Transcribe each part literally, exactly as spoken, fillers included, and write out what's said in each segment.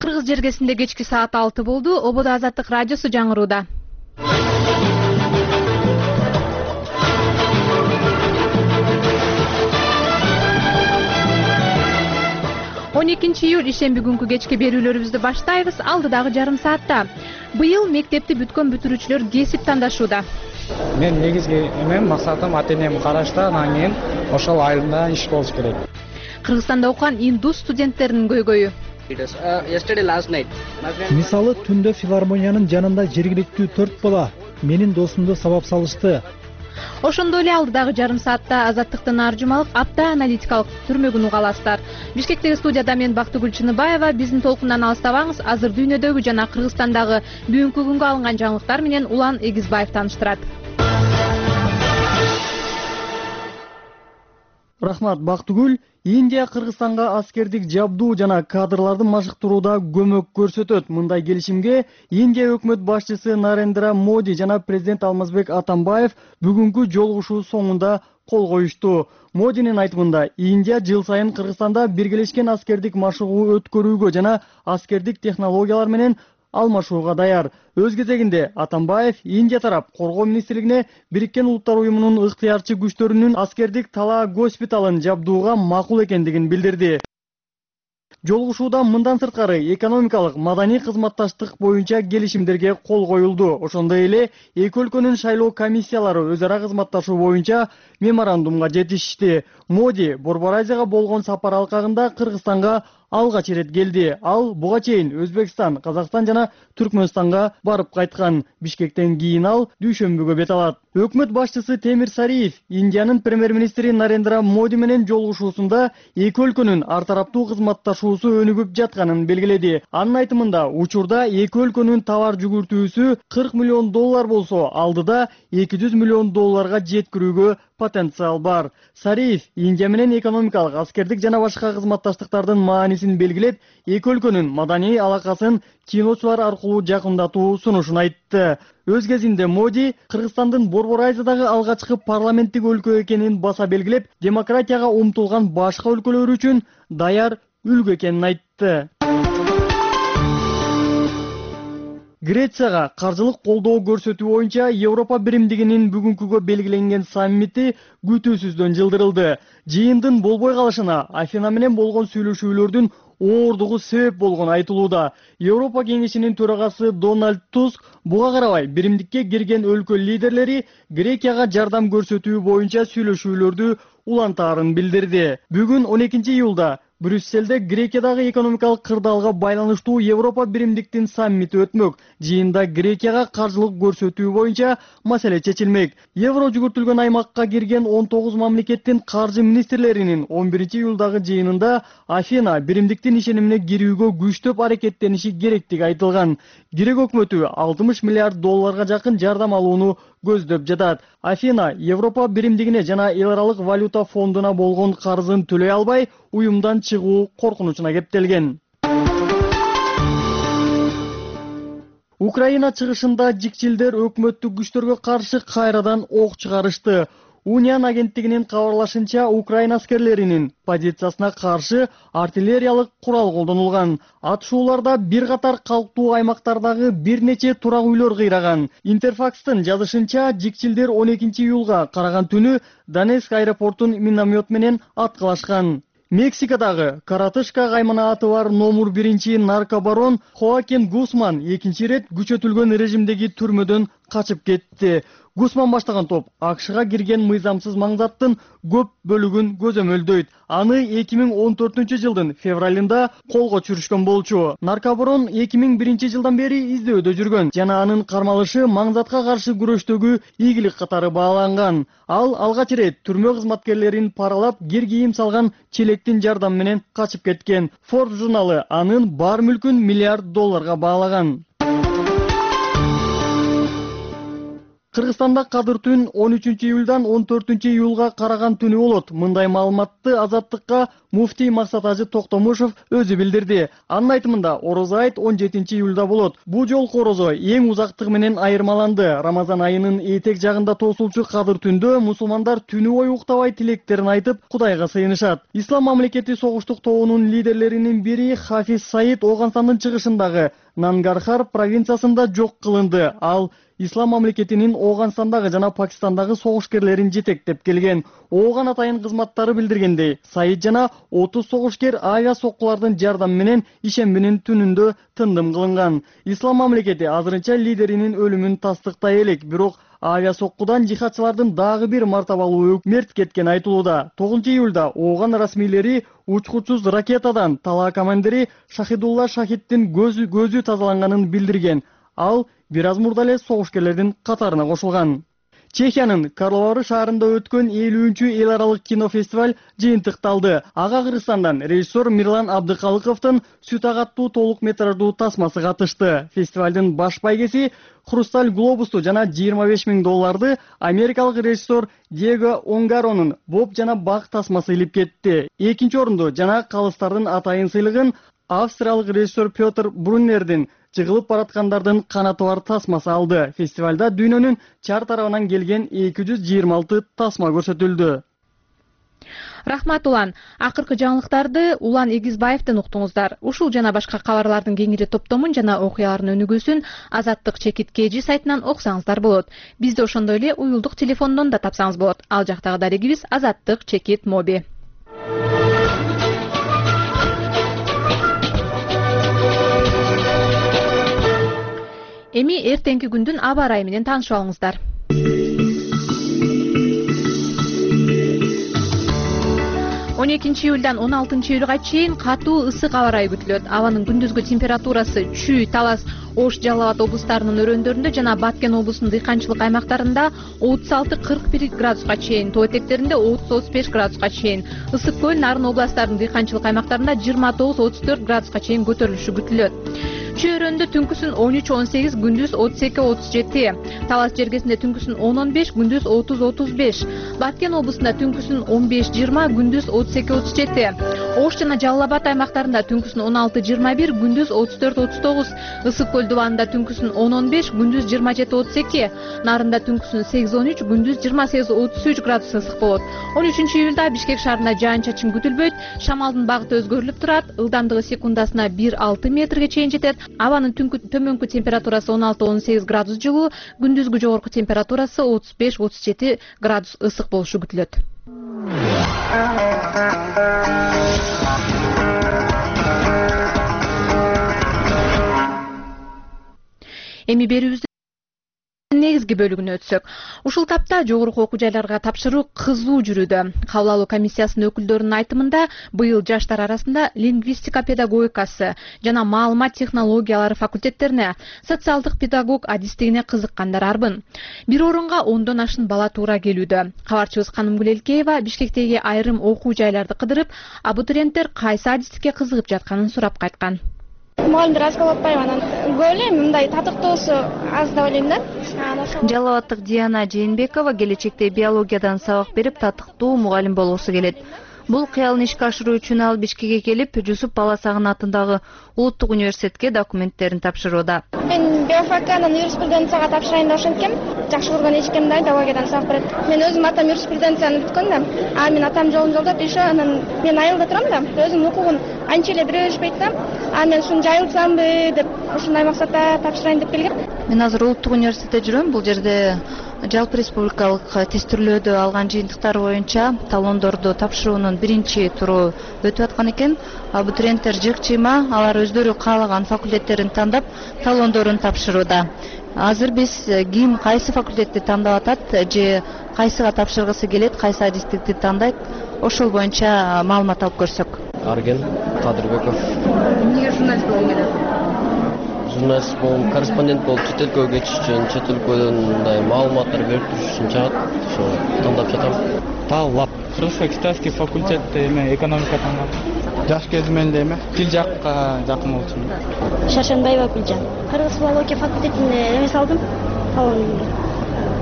Кыргыз жергесинде кечки саат алты болду. Ободо Азаттык радиосу жаңырууда. он экинчи июль ишемби күнкү кечки берүүлөрүбүздү баштайбыз. Алдыдагы жарым саатта быйыл мектепти бүткөн бүтүрүүчүлөр кесип тандашууда. Мен негизги эмем максатым ата энем карашта, анан кийин ошол айылда иш болуш керек. Кыргызстанда окуган индус студенттеринин көйгөйү. Мисалы түндө филармониянын жанында жергиликтүү төрт бала менин досумду сабап салышты. Ошондой эле алдыдагы жарым саатта Азаттыктын ар жумалык апта аналитикалык түрмөгүн уга аласыздар. Бишкектеги студияда мен Бактыгүл Чыныбаева. Биздин толкундан алыстабаңыз. Азыр дүйнөдөгү жана Кыргызстандагы бүгүнкү күнгө алынган жаңылыктар менен Улан Эгизбаев тааныштырат. Рахмат Бактыгүл. Индия Кыргызстанга аскердик жабдуу жана кадрларды машыктырууда көмөк көрсөтөт. Мындай келишимге Индия өкмөт башчысы Нарендра Моди жана президент Алмазбек Атамбаев бүгүнкү жолугушуу соңунда кол коюшту. Модинин айтымында, Индия жыл сайын Кыргызстанда биргелешкен аскердик машыгуу өткөрүүгө жана аскердик технологиялар менен алмашууга даяр. Өз кезегинде Атамбаев Индия тарап коргоо министрлигине Бириккен Улуттар уюмунун ыктыярчы күчтөрүнүн аскердик талаа госпиталын жабдууга макул экендигин билдирди. Жолугушууда мындан сырткары экономикалык, маданий кызматташтык боюнча келишимдерге кол коюлду. Ошондой эле эки өлкөнүн шайлоо комиссиялары өз ара кызматташуу боюнча меморандумга жетишти. Моди Борбор Азияга болгон сапар алкагында Кыргызстанга алгач ирет келди. Ал буга чейин Өзбекстан, Казакстан жана Түркмөнстанга барып кайткан. Бишкектен кийин ал дүйшөмбүгө бет алат. Өкмөт башчысы Темир Сариев Индиянын премьер-министри Нарендра Моди менен жолугушуусунда эки өлкөнүн ар тараптуу кызматташуусу өнүгүп жатканын белгиледи. Анын айтымында, учурда эки өлкөнүн товар жүгүртүүсү кырк миллион доллар болсо, алдыда эки жүз миллион долларга жеткирүүгө потенциал бар. Сариев Индия менен экономикалык, аскердик жана башка кызматташтыктардын маанисин белгилеп, эки өлкөнүн маданий алакасын киночулар аркылуу жакындатуу сунушун айтты. Өз кезинде Моди Кыргызстандын Борбор Азиядагы алгачкы парламенттик өлкө экенин баса белгилеп, демократияга умтулган башка өлкөлөр үчүн даяр үлгү экенин айтты. Грецияга каржылык колдоо көрсөтүү боюнча Европа биримдигинин бүгүнкүгө белгиленген саммити күтүүсүздөн жылдырылды. Жыйындын болбой калышына Афина менен болгон сүйлөшүүлөрдүн оордугу себеп болгон айтылууда. Европа кеңешинин төрагасы Дональд Туск буга карабай биримдикке кирген өлкө лидерлери Грекияга жардам көрсөтүү боюнча сүйлөшүүлөрдү улантаарын билдирди. Бүгүн он экинчи июлда Брюсселде Грекиядагы экономикалык кырдаалга байланыштуу Европа биримдиктин саммити өтмөк. Жыйында Грекияга каржылык көрсөтүү боюнча маселе чечилмек. Евро жүгүртүлгөн аймакка кирген он тогуз мамлекеттин каржы министрлеринин он биринчи июлдагы жыйынында Афина биримдиктин ишенимине кирүүгө күчтөп аракеттениши керектиги айтылган. Грек өкмөтү алтымыш миллиард долларга жакын жардам алууну көздөп жатат. Афина Европа биримдигине жана эл аралык валюта фондуна болгон карызын төлөй албай, уюмдан чыгуу коркунучуна кептелген. Украина чыгышында жикчилдер өкмөттүк күчтөргө каршы кайрадан ок чыгарышты. Униан агенттигинин кабарлашынча, Украина аскерлеринин позициясына каршы артиллериялык курал колдонулган. Атышууларда бир катар калктуу аймактардагы бир нече турак үйлөр кыйраган. Интерфакстын жазышынча, жикчилдер он экинчи июлга караган түнү Донецк аэропортун миномет менен аткылашкан. Мексикадагы Каратышка кайманааты бар номер биринчи наркобарон Хоакин Гусман экинчи ирет күчөтүлгөн режимдеги түрмөдөн качып кетти. Гусман баштаган топ АКШга кирген мыйзамсыз маңзаттын көп бөлүгүн көзөмөлдөйт. Аны эки миң он төртүнчү жылдын февралында колго түшүрүшкөн болчу. Наркобарон эки миң биринчи жылдан бери издөөдө жүргөн жана анын кармалышы маңзатка каршы күрөштөгү ийгилик катары бааланган. Ал алгач ирет түрмө кызматкерлерин паралап, кир кийим салган челектин жардамы менен качып кеткен. Forbes журналы анын бар мүлкүн миллиард долларга баалаган. Кыргызстанда кадыр түн он үчүнчү июлдан он төртүнчү июлга караган түнү болот. Мындай маалыматты Азаттыкка муфтий Максат Ажы Токтомушев өзү билдирди. Анын айтымында орозо айт он жетинчи июлда болот. Бул жолку орозо эң узактыгы менен айырмаланды. Рамазан айынын этек жагында тосулчу кадыр түндө мусулмандар түнү бою уктабай тилектерин айтып, Кудайга сыйынышат. Ислам мамлекети согуштук тобунун лидерлеринин бири Хафиз Саид Ооганстандын чыгышындагы Нангархар провинциясында жок кылынды. Ал Ислам мамлекетинин Ооганстандагы жана Пакистандагы согушкерлерин жетектеп келген. Ооган атайын кызматтары билдиргендей, Саид жана отуз согушкер авиа соккулардын жардамы менен ишембинин түнүндө тындым кылынган. Ислам мамлекети азырынча лидеринин өлүмүн тастыктай элек, бирок авиа соккудан жихадчылардын дагы бир мартабалуу мерт кеткени айтылууда. тогузунчу июлда Ооган расмийлери учкучсуз ракетадан Тала командири Шахидулла Шахиддин көзү көзү тазаланганын билдирген. Ал бир аз мурда эле согушкерлердин катарына кошулган. Чехиянын Карловары шаарында өткөн элүүнчү эл аралык кинофестиваль жыйынтыкталды. Ага Кыргызстандан режиссер Мирлан Абдыкалыковдун Сүт агаттуу толук метраждуу тасмасы катышты. Фестивалдын баш байгеси Хрусталь глобусту жана жыйырма беш миң долларды америкалык режиссер Диего Онгаронун Боб жана Бак тасмасы илип кетти. Экинчи орунду жана калыстардын атайын сыйлыгын австриялык режиссер Петр Бруннердин Чыгылып бараткандардын канаты бар тасмасы алды. Фестивалда дүйнөнүн чар тарабынан келген эки жүз жыйырма алты тасма көрсөтүлдү. Рахмат Улан. Акыркы жаңылыктарды Улан Эгизбаевден уктуңуздар. Ушул жана башка кабарлардын кеңири топтомун жана окуялардын өнүгүүсүн Азаттык чекит кж сайтынан окусаңыздар болот. Бизди ошондой эле уюлдук телефондон да тапсаңыз болот. Ал жактагы дарегибиз Азаттык чекит моби. Эми эртеңки күндүн аба ырайы менен таанышып алыңыздар. он экинчи июлдан он алтынчы июлга чейин катуу ысык аба ырайы күтүлөт. Абанын күндүзгү температурасы Чүй, Талас, Ош, Жалал Абад облустарынын өрөөндөрүндө жана Баткен облусунун дыйканчылык аймактарында отуз алты кырк бир градуска чейин, тоо этектеринде отуз отуз беш градуска чейин, Ысык көл, Нарын областарынын дыйканчылык аймактарында жыйырма тогуз отуз төрт градуска чейин көтөрүлүшү күтүлөт. Чүй өрөөнүндө түнкүсүн он үч он сегиз, күндүз отуз эки отуз жети, Талас жергесинде түнкүсүн он он беш, күндүз отуз отуз беш, Баткен облусунда түнкүсүн он беш жыйырма, күндүз отуз эки отуз жети, Ош жана Жалал Абад аймактарында түнкүсүн он алты жыйырма бир, күндүз отуз төрт отуз тогуз, Ысык көл дубанында түнкүсүн он он беш, күндүз жыйырма жети отуз эки, Нарында түнкүсүн сегиз он үч, күндүз жыйырма сегиз отуз үч градус ысык болот. он үчүнчү июлда Бишкек шаарында жаан-чачын күтүлбөйт, шамалдын багыты өзгөрүлүп турат, ылдамдыгы секундасына бир алты метрге чейин жетет. Абанын төмөнкү температурасы он алты он сегиз градус жылуу, күндүзгү жогорку температурасы отуз беш отуз жети градус ысык болушу күтүлөт. Эми берүүбүздүн негизги бөлүгүнө өтсөк. Ушул тапта жогорку окуу жайларга тапшыруу кызуу жүрүүдө. Кабыл алуу комиссиясынын өкүлдөрүнүн айтымында, быйыл жаштар арасында лингвистика педагогикасы жана маалымат технологиялары факультеттерине, социалдык педагог адистигине кызыккандар арбын. Бир орунга ондон ашын бала туура келүүдө. Кабарчыбыз Канымгүл Элкеева Бишкектеги айрым окуу жайларды кыдырып, абитуриенттер кайсы адистикке кызыгып жатканын сурап кайткан. Мугалимдер аз болуп атпайбы, анан көп эле мындай татыктоосу аз деп ойлойм да. Жалал Абадтык Диана Жээнбекова келечекте биологиядан сабак берип татыктуу мугалим болгусу келет. Бул кыялын ишке ашыруу үчүн ал Бишкекке келип, Жусуп Баласагын атындагы Улуттук университетке документтерин тапшырууда. Мен биофаканын юриспруденцияга тапшырайын деп ошенткем. Жакшы көргөн эчкем да биологиядан сабак берет. Мен өзүм атам юриспруденцияны бүткөн да. А мен атам жолун жолдоп еще анан мен айылда турам да. Өзүм укугун анча эле бирөшпөйт да. А мен ушуну жайылтсамбы деп ушундай максатта тапшырайын деп келгем. Мен азыр Улуттук университетте жүрөм. Бул жерде жалпы республикалык тестирлөөдө алган жыйынтыктар боюнча талондорду тапшыруунун биринчи туру өтүп аткан экен. Абитуриенттер жык-чыйма алар өздөрү каалаган факультеттерин тандап, талондорун тапшырууда. Азыр биз ким кайсы факультетти тандап атат же кайсыга тапшыргысы келет, кайсы адистикти тандайт, ошол боюнча маалымат алып көрсөк. Арген Кадырбеков. Эмнеге журналист болгуң келет? Журналист болуп, корреспондент болуп, чет өлкөгө кетиш үчүн, чет өлкөдөн мындай маалыматтар берип туруш үчүн чыгат. Ошо тандап жатам. Талап. Кыргызско-китайский факультет эме экономика тандап. Жаш кезимен да эме тил жакка жакын болчу. Шаршенбаева Гүлжан. Кыргыз филология факультетине эме салдым.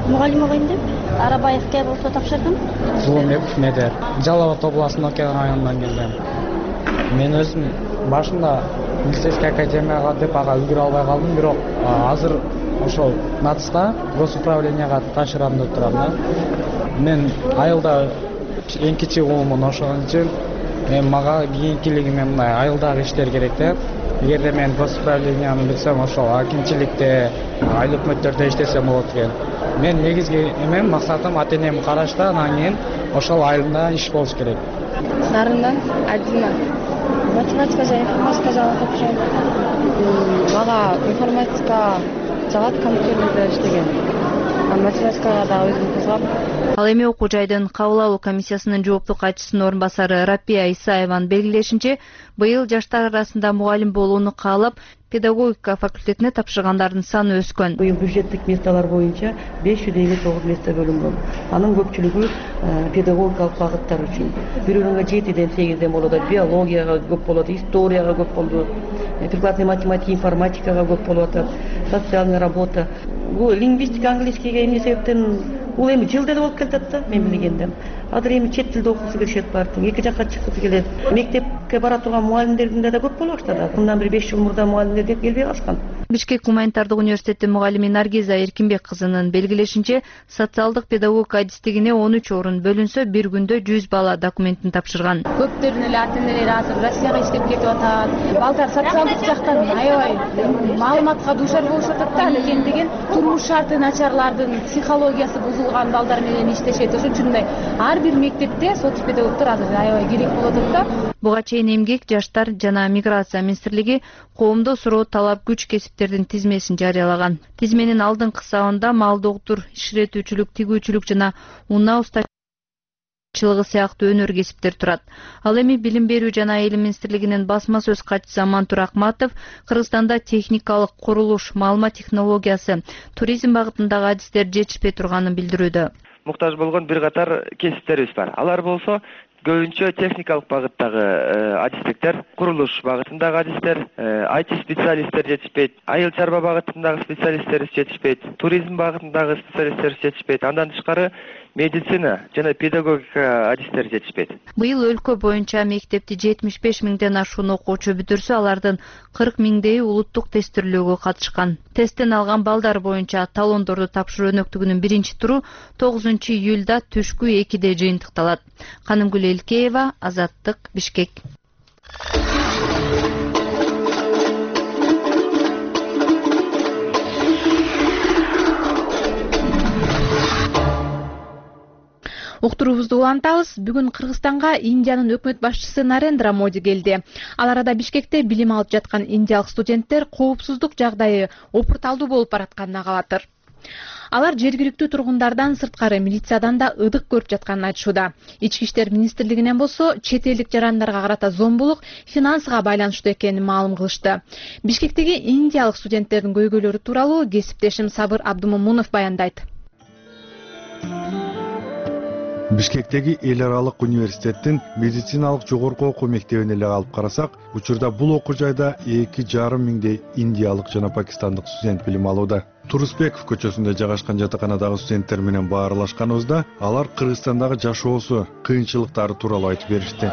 Мугалим болайын деп Арабаевке болсо тапшырдым. Зулумбеков Медер. Жалал Абад областының Оке районунан келгем. Мен өзім башында милицейский академияга деп ага үлгүрө албай калдым, бирок азыр ошол НАЦКа госуправленияга тапшырам деп турам да. Мен айылда эң кичи уулумун, ошон үчүн мен мага кийинкилигиме мындай айылдагы иштер керек да. Эгерде мен госуправленияны билсем, ошол акимчиликте, айыл өкмөттөрдө иштесем болот экен. Мен негизги эмем, максатым ата-энем карашта, анан кийин ошол айылда иш болуш керек. Нарындан Адина. Математика жана информатика жагын тапшырам. Мага информатика жагат, компьютерде иштеген. Математикага да өзүм кызыгам. Ал эми окуу жайдын кабыл алуу комиссиясынын жооптук катчысынын орун басары Рапия Исаеванын белгилешинче, быйыл жаштар арасында мугалим болууну каалап, педагогика факультетине тапшыргандардын саны өскөн. Быйыл бюджеттик месталар боюнча беш жүз элүү тогуз места бөлүнгөн. Анын көпчүлүгү педагогикалык багыттар үчүн. Бирөөнүн жетиден сегизден болот, биологияга көп болот, историяга көп болду, прикладной математика, информатикага көп болот, социальная работа. Бул лингвистика, английскийге эмне себептен бул эми жылда да болуп келатат да, мен билгенден. Азыр эми чет тилде окугусу келишет баардыгы, эки жакка чыккысы келет. Мектепке бара турган мугалимдердин да көп болуп баштады. Мындан бир беш жыл мурда мугалимдер деп келбей калышкан. Бишкек гуманитардык университети мугалими Наргиза Эркинбек кызынын белгилешинче, социалдык педагогика адистигине он үч орун бөлүнсө, бир күндө жүз бала документин тапшырган. Көптөрүнүн эле ата-энелери азыр Россияга иштеп кетип атат. Балдар социалдык жактан аябай маалыматка дуушар болушат да, анткени деген турмуш шарты начарлардын психологиясы бузулган балдар менен иштешет. Ошон үчүн мындай ар бир мектепте соцпедагогдор азыр аябай керек болот да. Буга чейин эмгек, жаштар жана миграция министрлиги коомдо суроо талап күч кесиптердин тизмесин жарыялаган. Тизменин алдыңкы сабында малдоктур, иширетүүчүлүк, тигүүчүлүк жана унаа устачылыгы сыяктуу өнөр кесиптер турат. Ал эми билим берүү жана айыл министрлигинин басма сөз катчысы Мантур Акматов Кыргызстанда техникалык, курулуш, маалымат технологиясы, туризм багытындагы адистер жетишпей турганын билдирүүдө. Муктаж болгон бир катар кесиптерибиз бар. Алар болсо көбүнчө техникалык багыттагы адистиктер, курулуш багытындагы адистер, ай ти специалисттер жетишпейт, айыл чарба багытындагы специалисттер жетишпейт, туризм багытындагы специалисттер жетишпейт. Андан тышкары медицина жана педагогика адистер жетишпейт. Быйыл өлкө боюнча мектепти жетимиш беш миңден ашуун окуучу бүтүрсө, алардын кырк миңдеи улуттук тесттөөлгө катышкан. Тесттен алган балдар боюнча талондорду тапшыруу өнөктүгүнүн биринчи туру тогузунчу июлда түшкү экиде жыйынтыкталат. Канымгүл Элкеева, Азаттык, Бишкек. Уктуруубузду улантабыз. Бүгүн Кыргызстанга Индиянын өкмөт башчысы Нарендра Моди келди. Ал арада Бишкекте билим алып жаткан индиялык студенттер коопсуздук жагдайы опурталдуу болуп баратканын кабатыр. Алар жергиликтүү тургундардан сырткары милициядан да ыдык көрүп жатканын айтышууда. Ички иштер министрлигинен болсо чет элдик жарандарга карата зомбулук финансыга байланыштуу экенин маалым кылышты. Бишкектеги индиялык студенттердин көйгөйлөрү тууралуу кесиптешим Сабыр Абдумомунов баяндайт. Бишкектеги эл аралык университеттин медициналык жогорку окуу мектебине эле алып карасак, учурда бул окуу жайда эки жарым миңдей индиялык жана пакистандык студент билим алууда. Турусбеков көчөсүндө жайгашкан жатаканадагы студенттер менен баарлашканыбызда алар Кыргызстандагы жашоосу, кыйынчылыктары тууралуу айтып беришти.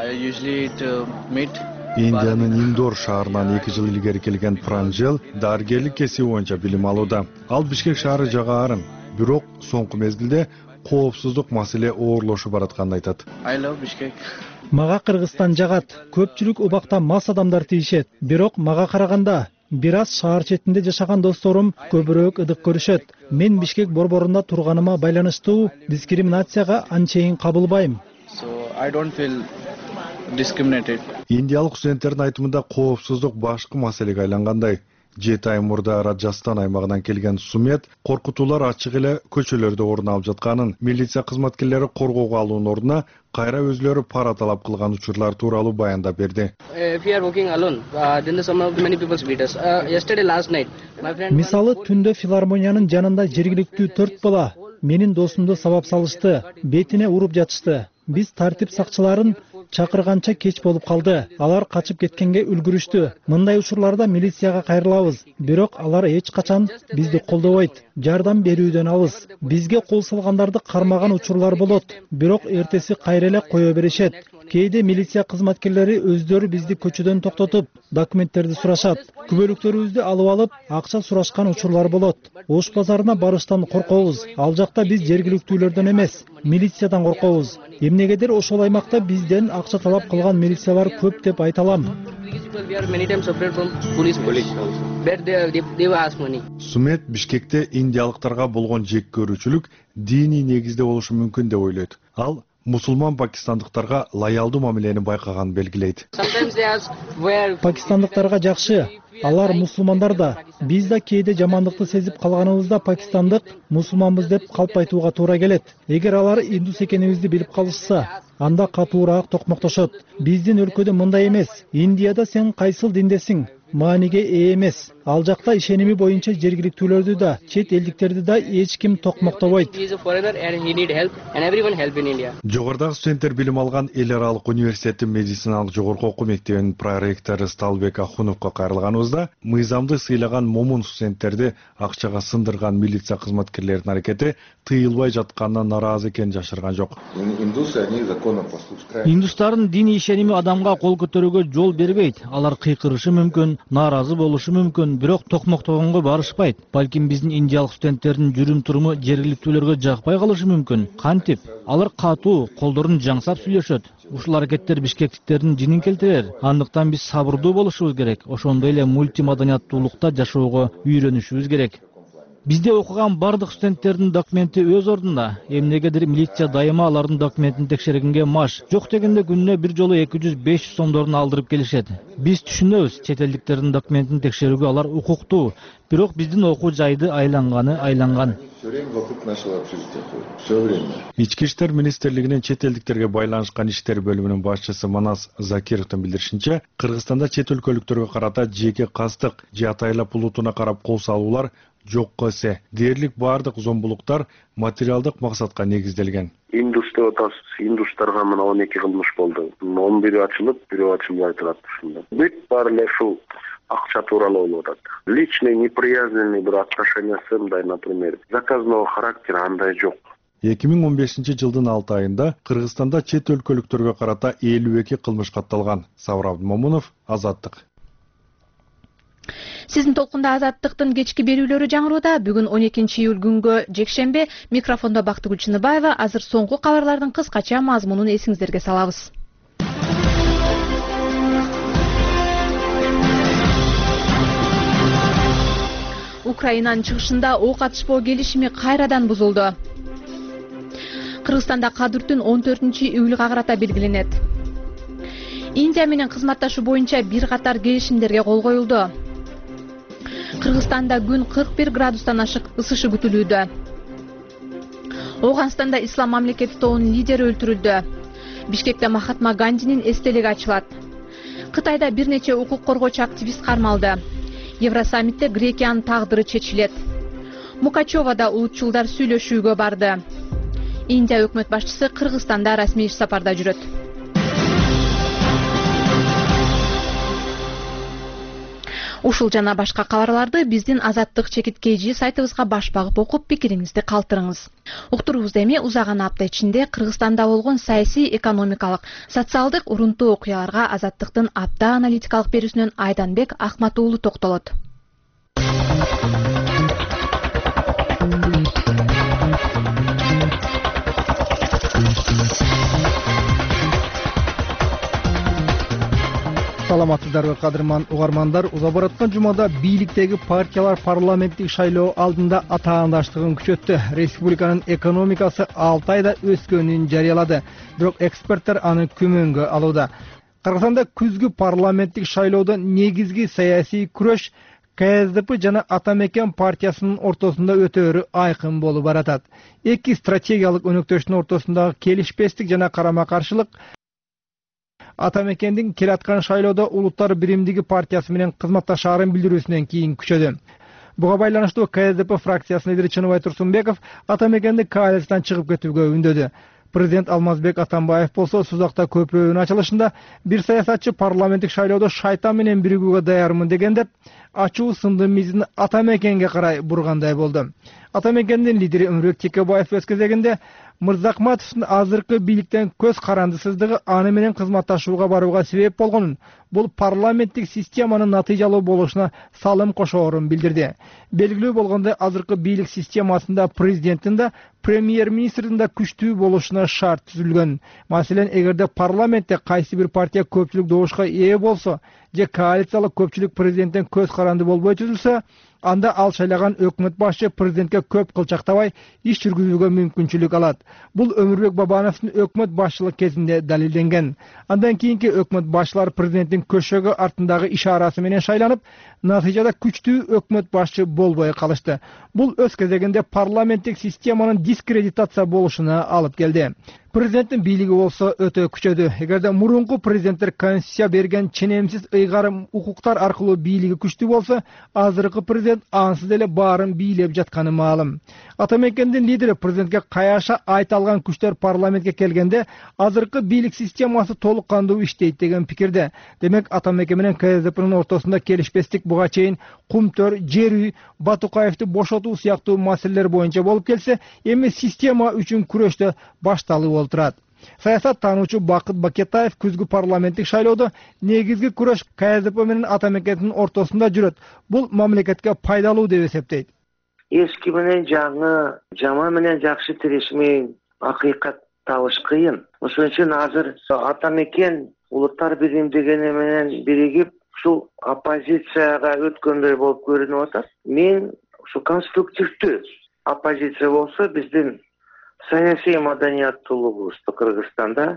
Индиянын Индор шаарынан эки жыл илгери келген Пранжел дарыгерлик кесиби боюнча билим алууда. Ал Бишкек шаары жагаарын, бирок соңку мезгилде коопсуздук маселе оорлошуп баратканын айтат. Мага Кыргызстан жагат. Көпчүлүк убакта мас адамдар тийишет. Бирок мага караганда бир аз шаар четинде жашаган досторум көбүрөөк ыдык көрүшөт. Мен Бишкек борборунда турганыма байланыштуу дискриминацияга анчейин кабылбайм. Индиялык студенттердин айтымында коопсуздук башкы маселеге айлангандай. Жети ай мурда Раджастан аймагынан келген Сумет коркутуулар ачык эле көчөлөрдө орун алып жатканын, милиция кызматкерлери коргоого алуунун ордуна кайра өзлөрү пара талап кылган учурлар тууралуу баяндап берди. Мисалы, түндө филармониянын жанында жергиликтүү төрт бала менин досумду сабап салышты, бетине уруп жатышты. Биз тартип сакчыларын чакырганча кеч болуп калды. Алар качып кеткенге үлгүрүштү. Мындай учурларда милицияга кайрылабыз. Бирок алар эч качан бизди колдобойт. Жардам берүүдөн алыс. Бизге кол салгандарды кармаган учурлар болот. Бирок эртеси кайра эле кое беришет. Кээде милиция кызматкерлери өздөрү бизди көчөдөн токтотуп, документтерди сурашат. Күбөлүктөрүбүздү алып алып, акча сурашкан учурлар болот. Ош базарына барыштан коркобуз. Ал жакта биз жергиликтүүлөрдөн эмес, милициядан коркобуз. Эмнегедир ошол аймакта бизден акча талап кылган милициялар көп деп айта алам. Сумет Бишкекте индиялыктарга болгон жек көрүүчүлүк диний негизде болушу мүмкүн деп ойлойт. Ал мусулман пакистандыктарга лоялдуу мамилени байкаган белгилейт. Пакистандыктарга жакшы, алар мусулмандар да. Биз да кээде жамандыкты сезип калганыбызда пакистандык мусулманбыз деп калп айтууга туура келет. Эгер алар индус экенибизди билип калышса, анда катуураак токмоктошот. Биздин өлкөдө мындай эмес. Индияда сен кайсыл диндесиң? Мааниге ээ эмес. Ал жакта ишеними боюнча жергиликтүүлөрдү да, чет элдиктерди да эч ким токмоктобойт. Жогордагы студенттер билим алган эл аралык университеттин медициналык жогорку окуу мектебинин проректору Сталбек Ахуновго кайрылганыбызда, мыйзамды сыйлаган момун студенттерди акчага сындырган милиция кызматкерлеринин аракети тыйылбай жатканына нааразы экенин жашырган жок. Индустардын диний ишеними адамга кол көтөрүүгө жол бербейт. Алар кыйкырышы мүмкүн, нааразы болушу мүмкүн, бирок токмоктогонго барышпайт. Балким биздин индиялык студенттердин жүрүм-туруму жергиликтүүлөргө жакпай калышы мүмкүн. Кантип? Алар катуу, колдорун жаңсап сүйлөшөт. Ушул аракеттер бишкектиктердин жинин келтирер. Андыктан биз сабырдуу болушубуз керек. Ошондой эле мультимаданияттуулукта жашоого үйрөнүшүбүз керек. Бизде окуган бардык студенттердин документи өз ордунда. Эмнегедир милиция дайыма алардын документин текшергенге маш. Жок дегенде күнүнө бир жолу эки жүз беш жүз сомдорун алдырып келишет. Биз түшүнөбүз, чет элдиктердин документин текшерүүгө алар укуктуу. Бирок биздин окуу жайды айланганы айланган. Ички иштер министрлигинин чет элдиктерге байланышкан иштер бөлүмүнүн башчысы Манас Закировдун билдиришинче, Кыргызстанда чет өлкөлүктөргө карата жеке кастык же атайлап улутуна карап кол салуулар жокко эсе. Дээрлик бардык зомбулуктар материалдык максатка негизделген. Индус деп атасыз. Индустарга мына он эки кылмыш болду. он бири ачылып, бирөө ачылбай турат ушунда. Бүт баары эле ушул акча тууралуу болуп атат. Личный неприязненный бир отношениясы мындай, например, заказного характера андай жок. эки миң он бешинчи жылдын алты айында Кыргызстанда чет өлкөлүктөргө карата элүү эки кылмыш катталган. Сабыр Абдымомунов, Азаттык. Сиздин толкунда Азаттыктын кечки берүүлөрү жаңырууда. Бүгүн он экинчи июль күнгө жекшембе. Микрофондо Бактыгүл Чыныбаева. Азыр соңку кабарлардын кыскача мазмунун эсиңиздерге салабыз. Украинанын чыгышында ок атышпоо келишими кайрадан бузулду. Кыргызстанда кадыртүн он төртүнчү июлга карата белгиленет. Индия менен кызматташуу боюнча бир катар келишимдерге кол коюлду. Кыргызстанда күн кырк бир градустан ашык ысышы күтүлүүдө. Ооганстанда Ислам мамлекети тобунун лидери өлтүрүлдү. Бишкекте Махатма Гандинин эстелиги ачылат. Кытайда бир нече укук коргоочу активист кармалды. Евросаммитте Грекиянын тагдыры чечилет. Мукачевада улутчулдар сүйлөшүүгө барды. Индия өкмөт башчысы Кыргызстанда расмий иш сапарда жүрөт. Ушул жана башка кабарларды биздин Азаттык чекит кей жи сайтыбызга баш багып окуп, пикириңизди калтырыңыз. Уктуруубузда эми узаган апта ичинде Кыргызстанда болгон саясий, экономикалык, социалдык урунтуу окуяларга Азаттыктын апта аналитикалык берүүсүнөн Айданбек Ахмат уулу токтолот. Саламатсыздарбы кадырман угармандар, уза бараткан жумада бийликтеги партиялар парламенттик шайлоо алдында атаандаштыгын күчөттү. Республиканын экономикасы алты айда өскөнүн жарыялады, бирок эксперттер аны күмөнгө алууда. Кыргызстанда күзгү парламенттик шайлоодон негизги саясий күрөш ка эс дэ пэ жана Атамекен партиясынын ортосунда өтөөрү айкын болуп баратат. Эки стратегиялык өнөктөштүн ортосундагы келишпестик жана карама каршылык Атамекендин келаткан шайлоодо Улуттар биримдиги партиясы менен кызматташаарын билдирүүсүнөн кийин күчөдү. Буга байланыштуу ка эс дэ пэ фракциясынын лидери Чыныбай Турсунбеков Атамекенди коалициядан чыгып кетүүгө үндөдү. Президент Алмазбек Атамбаев болсо Сузакта көпүрөнүн ачылышында бир саясатчы парламенттик шайлоодо шайтан менен биригүүгө даярмын деген деп ачуу сынды мизин Атамекенге карай бургандай болду. Атамекендин лидери Өмүрбек Текебаев өз кезегинде Мырзакматовдун азыркы бийликтен көз карандысыздыгы аны менен кызматташууга барууга себеп болгонун, бул парламенттик системанын натыйжалуу болушуна салым кошоорун билдирди. Белгилүү болгондой, азыркы бийлик системасында президенттин да, премьер-министрдин да күчтүү болушуна шарт түзүлгөн. Маселен, эгерде парламентте кайсы бир партия көпчүлүк добушка ээ болсо, же коалициялык көпчүлүк президенттен көз каранды болбой түзүлсө, анда ал шайлаган өкмөт башчы президентке көп кылчактабай иш жүргүзүүгө мүмкүнчүлүк алат. Бул Өмүрбек Бабановдун өкмөт башчылык кезинде далилденген. Андан кийинки өкмөт башчылар президенттин көшөгө артындагы ишарасы менен шайланып, натыйжада күчтүү өкмөт башчы болбой калышты. Бул өз кезегинде парламенттик системанын дискредитация болушуна алып келди. Президенттин бийлиги болсо өтө күчөдү. Эгерде мурунку президенттер конституция берген ченемсиз ыйгарым укуктар аркылуу бийлиги күчтүү болсо, азыркы президент ансыз эле баарын бийлеп жатканы маалым. Атамекендин лидери президентке каяша айта алган күчтөр парламентке келгенде азыркы бийлик системасы толук кандуу иштейт деген пикирде. Демек Атамекен менен КСДПнын ортосунда келишпестик буга чейин Кумтөр, жер үй, Батукаевди бошотуу сыяктуу маселелер боюнча болуп келсе, эми система үчүн күрөштө башталып олтурат. Саясат таануучу Бакыт Бакетаев күзгү парламенттик шайлоодо негизги күрөш КСДП менен Атамекендин ортосунда жүрөт. Бул мамлекетке пайдалуу деп эсептейт. Эски менен жаңы, жаман менен жакшы тирешмей акыйкат табыш кыйын. Ошон үчүн азыр Атамекен улуттар биримдигини менен биригип ушул оппозицияга өткөндөй болуп көрүнүп атат. Мен ушу конструктивдүү оппозиция болсо биздин саясий маданияттуулугубузду Кыргызстанда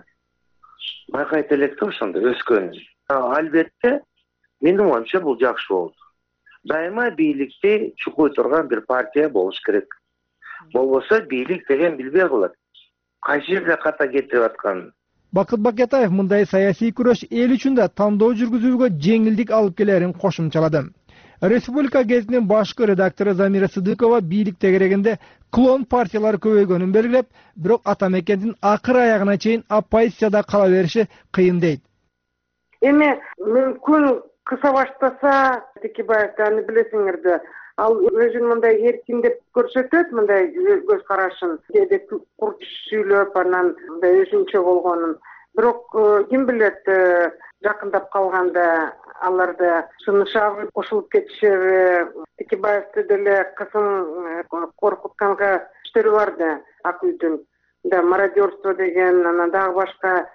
байкайт элек да ошондо өскөнүн. Албетте, менин оюмча бул жакшы болду. Дайыма бийликти чукуй турган бир партия болуш керек. Болбосо бийлик деген билбей калат. Кайсы жерде ката кетип атканын. Бакыт Бакетаев мындай саясий күрөш эл үчүн да тандоо жүргүзүүгө жеңилдик алып келерин кошумчалады. Республика гезитинин башкы редактору Замира Сыдыкова бийлик тегерегинде клон партиялар көбөйгөнүн белгилеп, бирок Атамекендин акыр аягына чейин оппозицияда кала бериши кыйын дейт. Эми мүмкүн кыса баштаса, Текебаев аны билесиңерди, ал өзүн мындай эркин деп көрсөтөт, мындай көз карашын, кээде курч сүйлөп, анан мындай өзүнчө болгонун. Бирок ким билет, жакындап калганда аларды сынышабы кошулуп кетишеби, Текебаевди деле кысым коркутканга иштери барды ак үйдүн. Да мародерство деген, анан дагы башка.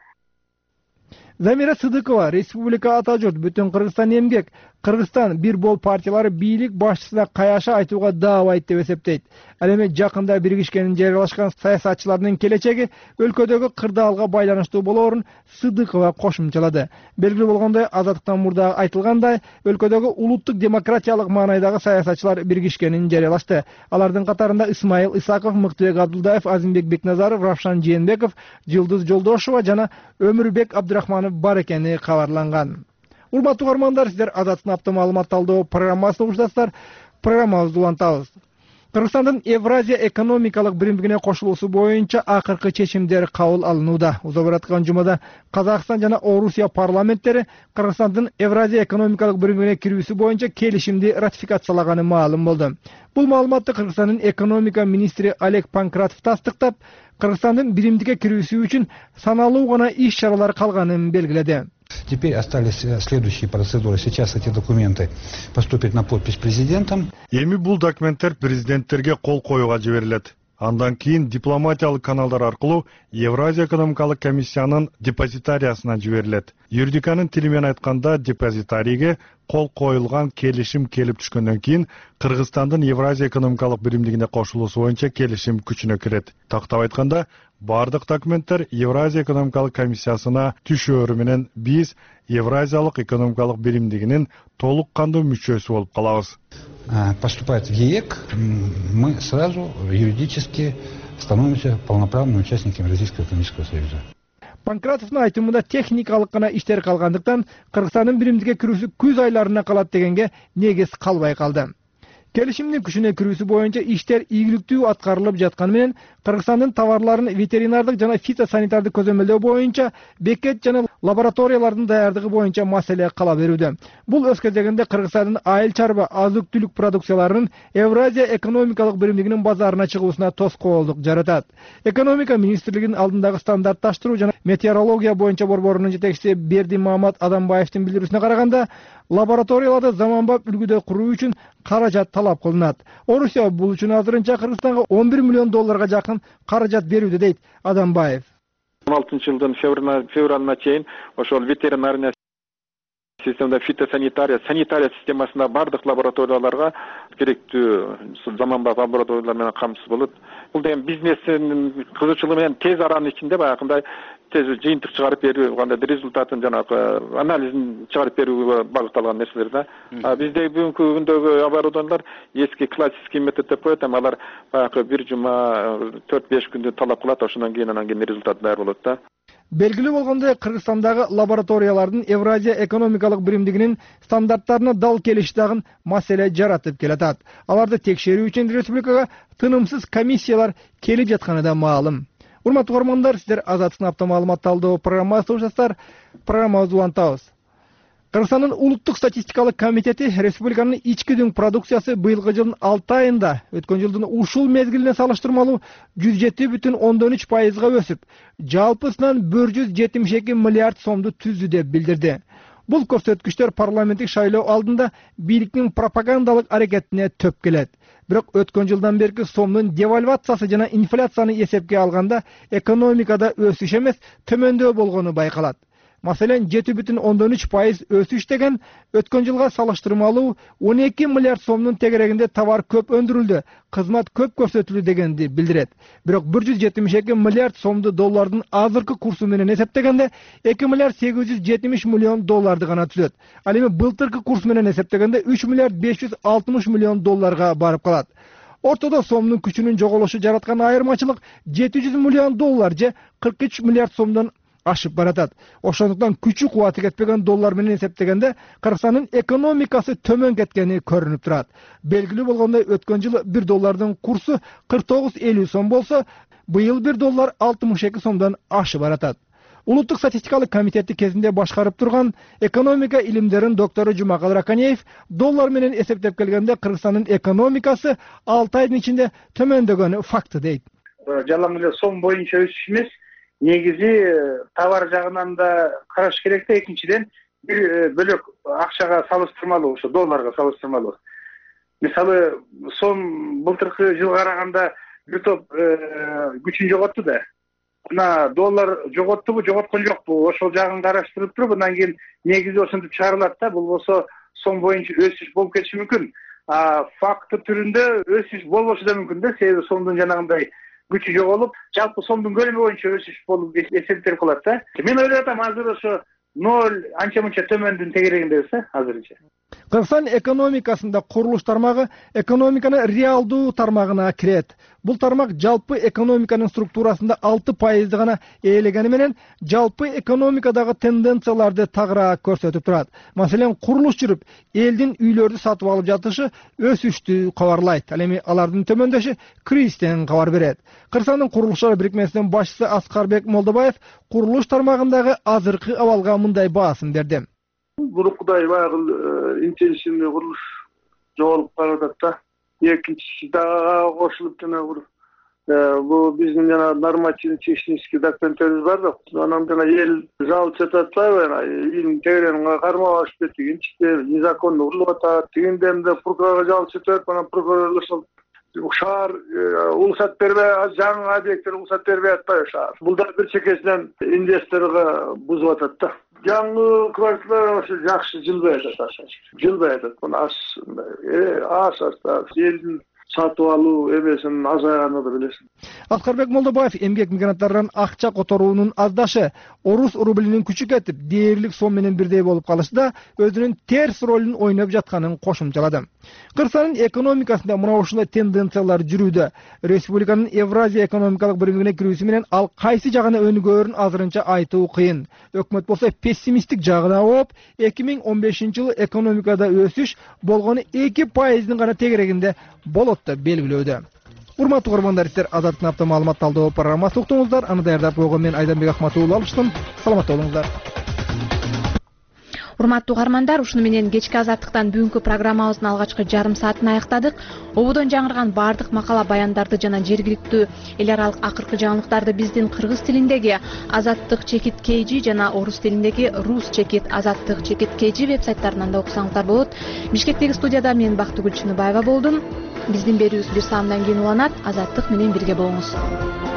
Замира Сыдыкова, Республика ата журт, бүтүн Кыргызстан эмгек, Кыргызстан бир бол партиялары бийлик башчысына каяша айтууга даабайт деп эсептейт. Ал эми жакында биригишкенин жарыялашкан саясатчылардын келечеги өлкөдөгү кырдаалга байланыштуу болоорун Сыдыкова кошумчалады. Белгилүү болгондой, азаттыктан мурда айтылгандай, өлкөдөгү улуттук демократиялык маанайдагы саясатчылар биригишкенин жарыялашты. Алардын катарында Исмаил Исаков, Мыктыбек Абдулдаев, Азимбек Бекназаров, Равшан Жээнбеков, Жылдыз Жолдошова жана Өмүрбек Абдырахманов бар экени кабарланган. Урматтуу угармандар, сиздер Азаттын апта маалымат талдоо программасын угушасыздар. Программабызды улантабыз. Кыргызстандын Евразия экономикалык биримдигине кошулуусу боюнча акыркы чечимдер кабыл алынууда. Уза бараткан жумада Казакстан жана Орусия парламенттери Кыргызстандын Евразия экономикалык биримдигине кирүүсү боюнча келишимди ратификациялаганы маалым болду. Бул маалыматты Кыргызстандын экономика министри Олег Панкратов тастыктап, Кыргызстандын биримдикке кирүүсү үчүн саналуу гана иш-чаралар калганын белгиледи. Теперь остались следующие процедуры. Сейчас эти документы поступят на подпись президентом. Эми бул документтер президенттерге кол коюуга жиберилет. Андан кийин дипломатиялык каналдар аркылуу Евразия экономикалык комиссиянын депозитариясына жиберилет. Юридиканын тили менен айтканда, депозитарийге кол коюлган келишим келип түшкөндөн кийин Кыргызстандын Евразия экономикалык биримдигине кошулуусу боюнча келишим күчүнө кирет. Тактап айтканда, бардык документтер Евразия экономикалык комиссиясына түшөөрү менен биз Евразиялык экономикалык биримдигинин толук кандуу мүчөсү болуп калабыз. Поступает в ЕЭК, мы сразу юридически становимся полноправными участниками Евразийского экономического союза. Панкратовдун айтымында техникалык гана иштер калгандыктан Кыргызстандын биримдикке кирүүсү күз айларына калат дегенге негиз калбай калды. Келишимдин күчүнө кирүүсү боюнча иштер ийгиликтүү аткарылып жатканы менен Кыргызстандын товарларын ветеринардык жана фитосанитардык көзөмөлдөө боюнча бекет жана лабораториялардын даярдыгы боюнча маселе кала берүүдө. Бул өз кезегинде Кыргызстандын айыл чарба азык-түлүк продукцияларынын Евразия экономикалык биримдигинин базарына чыгуусуна тоскоолдук жаратат. Экономика министрлигинин алдындагы стандартташтыруу жана метеорология боюнча борборунун жетекчиси Берди Маамат Адамбаевдин билдирүүсүнө караганда, лабораторияларды заманбап үлгүдө куруу үчүн каражат талап кылынат. Орусия бул үчүн азырынча Кыргызстанга он бир миллион долларга жакын каражат берүүдө, дейт Адамбаев. он алтынчы жылдын февралына чейин ошол ветеринарная системада фитосанитария, санитария системасында бардык лабораторияларга керектүү заманбап лабораториялар менен камсыз болот. Бул деген бизнестин кызычылыгы менен тез аранын ичинде баягындай тез жыйынтык чыгарып берүү, кандай результатын жанагы анализин чыгарып берүүгө багытталган нерселер да. Бизде бүгүнкү күндөгү оборудованиялар эски классический метод деп коет, эми алар баягы бир жума төрт беш күндү талап кылат, ошондон кийин анан кийин результат даяр болот да. Белгилүү болгондой, Кыргызстандагы лабораториялардын Евразия экономикалык биримдигинин стандарттарына дал келиш дагы маселе жаратып келатат. Аларды текшерүү үчүн республикага тынымсыз комиссиялар келип жатканы да маалым. Урматтуу угармандар, сиздер Азаттыктын апта маалымат талдоо программасы угушасыздар. Программабызды улантабыз. Кыргызстандын улуттук статистикалык комитети республиканын ички дүң продукциясы быйылкы жылдын алты айында өткөн жылдын ушул мезгилине салыштырмалуу жүз жети бүтүн ондон үч пайызга өсүп, жалпысынан бир жүз жетимиш эки миллиард сомду түздү деп билдирди. Бул көрсөткүчтөр парламенттик шайлоо алдында бийликтин пропагандалык аракетине төп келет. Бирок өткөн жылдан берки сомдун девальвациясы жана инфляцияны эсепке алганда экономикада өсүш эмес, төмөндөө болгону байкалат. Маселен, жети бүтүн ондон үч пайыз өсүш деген өткөн жылга салыштырмалуу он эки миллиард сомдун тегерегинде товар көп өндүрүлдү, кызмат көп көрсөтүлдү дегенди билдирет. Бирок бир жүз жетимиш эки миллиард сомду доллардын азыркы курсу менен эсептегенде эки миллиард сегиз жүз жетимиш миллион долларды гана түзөт. Ал эми былтыркы курс менен эсептегенде үч миллиард беш жүз алтымыш миллион долларга барып калат. Ортодо сомдун күчүнүн жоголушу жараткан айырмачылык жети жүз миллион доллар же кырк үч миллиард сомдон ашып баратат. Ошондуктан күчү кубаты кетпеген доллар менен эсептегенде Кыргызстандын экономикасы төмөн кеткени көрүнүп турат. Белгилүү болгондой, өткөн жылы бир доллардын курсу кырк тогуз элүү сом болсо, быйыл бир доллар алтымыш эки сомдон ашып баратат. Улуттук статистикалык комитетти кезинде башкарып турган экономика илимдеринин доктору Жумакал Раканеев доллар менен эсептеп келгенде Кыргызстандын экономикасы алты айдын ичинде төмөндөгөнү факты дейт. Жалаң эле сом боюнча өсүш эмес, негизи товар жагынан да караш керек да, экинчиден бир бөлөк акчага салыштырмалуу, ошо долларга салыштырмалуу. Мисалы, сом былтыркы жылга караганда бир топ күчүн жоготту да. Мына доллар жоготтубу, жоготкон жокпу, ошол жагын караштырып туруп, андан кийин негизи ошентип чыгарылат да. Бул болсо сом боюнча өсүш болуп кетиши мүмкүн. А факты түрүндө өсүш болбошу да мүмкүн да, себеби сомдун жанагындай күчү жоголуп, жалпы сомдун көлөмү боюнча өсүш болуп эсептелип калат да. Мен ойлоп атам, азыр ошо ноль анча-мынча төмөндүн тегерегиндебиз да азырынча. Кыргызстан экономикасында курулуш тармагы экономиканын реалдуу тармагына кирет. Бул тармак жалпы экономиканын структурасында алты пайызды гана ээлегени менен жалпы экономикадагы тенденцияларды тагыраак көрсөтүп турат. Маселен, курулуш жүрүп, элдин үйлөрдү сатып алып жатышы өсүштү кабарлайт. Ал эми алардын төмөндөшү кризистен кабар берет. Кыргызстандын курулуштар бирикмесинин башчысы Аскарбек Молдобаев курулуш тармагындагы азыркы абалга мындай баасын берди. Бурукудай баягы интенсивный курулуш жоголуп баратат да. Экинчиси дагы кошулуп жана бул биздин жана нормативно-технический документтерибиз бар да. Анан жана эл жалчы атпайбы, илин тегерениңе кармап ашып кетти, инчиктер незаконно курулуп атат. Дегендемде прокурорго жалчы өтөт, анан прокурор ошол шаар уруксат бербей, жаңы объекттер уруксат бербей атпайбы шаар. Бул да бир чекесинен инвесторго бузуп атат да. Жаңы кварталар ошо жакшы жылбай атат, жылбай атат. Мына аш, э, аш аш элдин сатып алуу эмесинин азайганын да билесиң. Аскарбек Молдобаев эмгек мигранттарынан акча которуунун аздашы, орус рублинин күчү кетип, дээрлик сом менен бирдей болуп калышы да өзүнүн терс ролун ойноп жатканын кошумчалады. Кыргызстандын экономикасында мына ушундай тенденциялар жүрүүдө. Республиканын Евразия экономикалык биримине кирүүсү менен ал кайсы жагына өнүгөөрүн азырынча айтуу кыйын. Өкмөт болсо пессимисттик жагына ооп, эки миң он бешинчи жылы экономикада өсүш болгону эки пайыздын гана тегерегинде болот деп белгилөөдө. Урматтуу көрөрмандар, сиздер Азаттык апта маалымат талдоо программасы уктуңуздар. Аны даярдап койгон мен Айданбек Акматулла алыштым. Саламатта болуңуздар. Урматтуу каармандар, ушуну менен кечки Азаттыктан бүгүнкү программабыздын алгачкы жарым саатын аяктадык. Ободон жаңырган бардык макала баяндарды жана жергиликтүү эл аралык акыркы жаңылыктарды биздин кыргыз тилиндеги Азаттык чекит kg жана орус тилиндеги Рус чекит Азаттык чекит kg вебсайттарынан да окусаңыздар болот. Бишкектеги студияда мен Бактыгүл Чыныбаева болдум. Биздин берүүбүз бир саамдан кийин уланат. Азаттык менен бирге болуңуз.